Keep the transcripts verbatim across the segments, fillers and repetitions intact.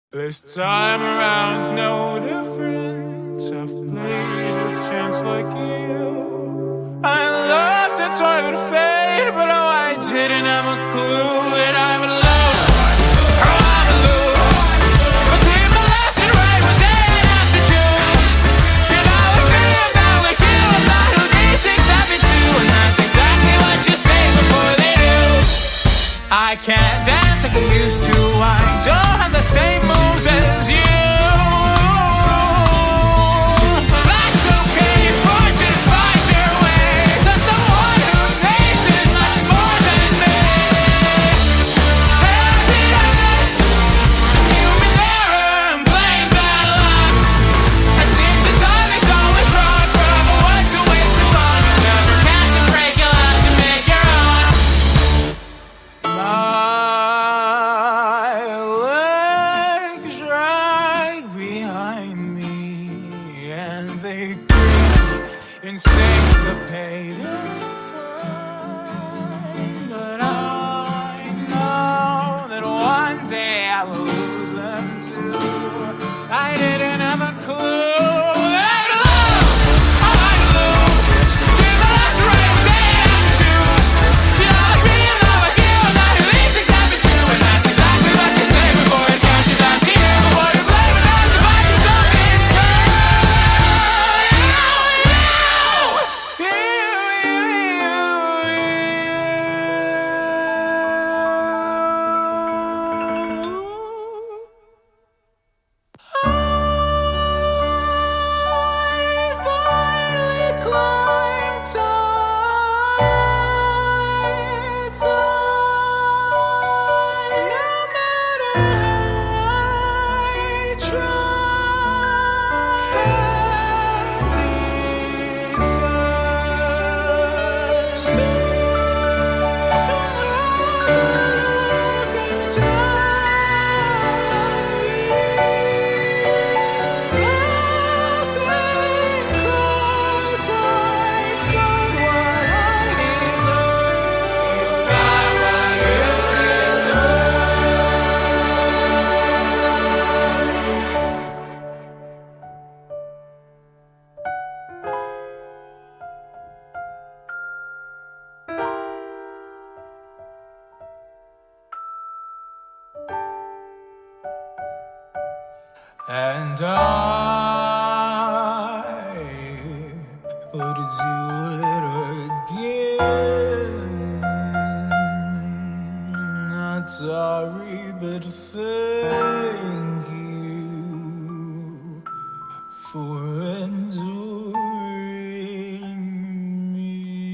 This time around's no different. I've played with chance like you. I loved to toy with fate, but oh, I didn't have a clue that I would lose. Oh, I would lose. Between my left and right, one day I'd have to choose. You're not like me, I'm not like you. I'm not who these things happen to, and that's exactly what you say before they do. I can't dance like I used to. I don't have the same moves as you. That's okay, fortune finds your way to someone who needs it much more than me. How did I let human error and blame bad luck? It seems the timing's always wrong. Forever one to wait too long. You never catch a break, you'll have to make your own. My legs drag behind me, and they creep in syncopated time. But I know that one day I will lose them too. I didn't have a clue that I'd lose. Oh, I'd lose. To my left, right, one day I have to choose. You're not like me, I'm not like you. I'm not who these things happen to, and that's exactly what you say before it catches on to you. Before you blame it on the fight yourself into you. You, you, I finally climbed tides high. No matter how I try, can't desert. Stars from heaven looking down on me, laughing 'cause I got what I deserve. You got what you And I would do it again. Not sorry, but thank you for enduring me.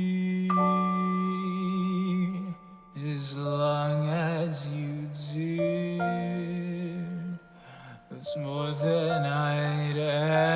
As long as you did, it's more than I'd